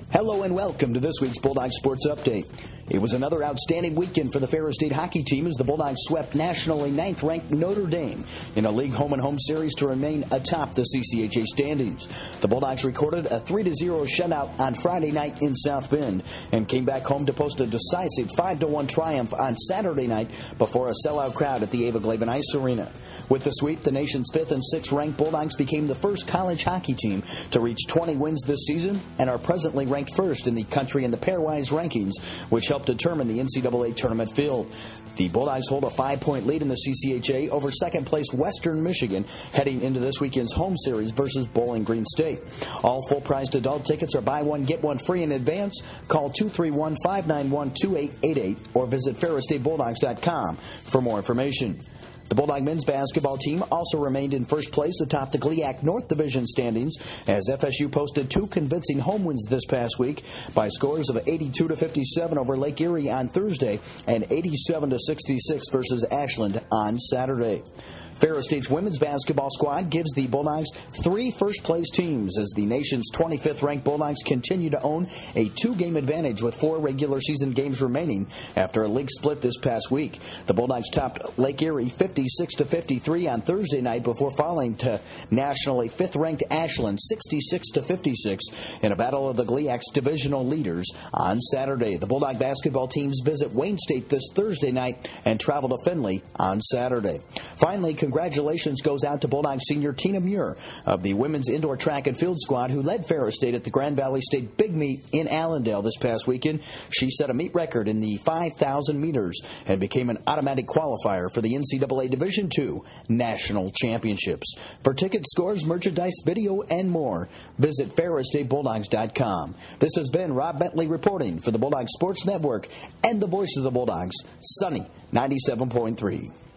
Hello and welcome to this week's Bulldog Sports Update. It was another outstanding weekend for the Ferris State hockey team as the Bulldogs swept nationally 9th-ranked Notre Dame in a league home-and-home series to remain atop the CCHA standings. The Bulldogs recorded a 3-0 shutout on Friday night in South Bend and came back home to post a decisive 5-1 triumph on Saturday night before a sellout crowd at the Ava Glavin Ice Arena. With the sweep, the nation's 5th and 6th ranked Bulldogs became the first college hockey team to reach 20 wins this season and are presently ranked first in the country in the pairwise rankings, which helped determine the NCAA tournament field. The Bulldogs hold a 5-point lead in the CCHA over second-place Western Michigan heading into this weekend's home series versus Bowling Green State. All full-priced adult tickets are buy one, get one free in advance. Call 231-591-2888 or visit ferrisstatebulldogs.com for more information. The Bulldog men's basketball team also remained in first place atop the GLIAC North Division standings as FSU posted two convincing home wins this past week by scores of 82-57 over Lake Erie on Thursday and 87-66 versus Ashland on Saturday. Ferris State's women's basketball squad gives the Bulldogs 3 first-place teams as the nation's 25th-ranked Bulldogs continue to own a 2-game advantage with 4 regular season games remaining after a league split this past week. The Bulldogs topped Lake Erie 56-53 on Thursday night before falling to nationally 5th-ranked Ashland 66-56 in a battle of the GLIAC's divisional leaders on Saturday. The Bulldog basketball teams visit Wayne State this Thursday night and travel to Findlay on Saturday. Finally, congratulations goes out to Bulldog senior Tina Muir of the women's indoor track and field squad who led Ferris State at the Grand Valley State Big Meet in Allendale this past weekend. She set a meet record in the 5,000 meters and became an automatic qualifier for the NCAA Division II National Championships. For tickets, scores, merchandise, video, and more, visit ferrisstatebulldogs.com. This has been Rob Bentley reporting for the Bulldog Sports Network and the voice of the Bulldogs, Sunny 97.3.